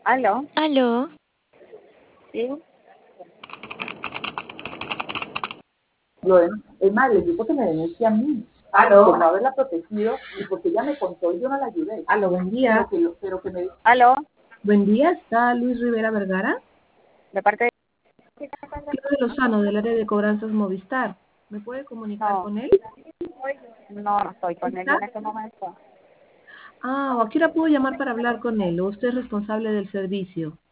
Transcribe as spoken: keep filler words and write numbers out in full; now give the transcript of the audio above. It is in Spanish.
Aló, Aló, sí, Lo de, es más, le digo que me denuncie a mí. Aló. Por no haberla protegido y porque ella me contó y yo no la ayudé. Aló, buen día. Pero que, pero que me aló, Buen día, ¿está Luis Rivera Vergara? de parte de... Claudio Lozano, del área de cobranzas Movistar. ¿Me puede comunicar No, con él? no, no estoy con él ¿Está? en este momento. Ah, ¿o a qué hora puedo llamar para hablar con él? ¿O usted es responsable del servicio?